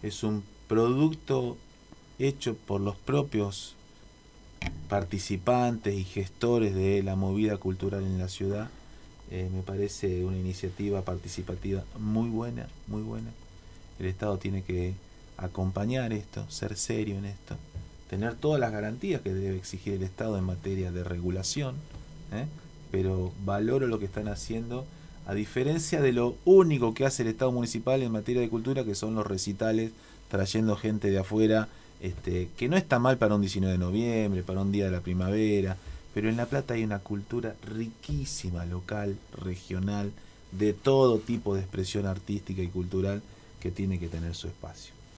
es un producto hecho por los propios participantes y gestores de la movida cultural en la ciudad. Me parece una iniciativa participativa muy buena, muy buena. El Estado tiene que acompañar esto, ser serio en esto, tener todas las garantías que debe exigir el Estado en materia de regulación, ¿eh? Pero valoro lo que están haciendo, a diferencia de lo único que hace el Estado municipal en materia de cultura, que son los recitales, trayendo gente de afuera, que no está mal para un 19 de noviembre, para un día de la primavera, pero en La Plata hay una cultura riquísima, local, regional, de todo tipo de expresión artística y cultural, que tiene que tener su espacio.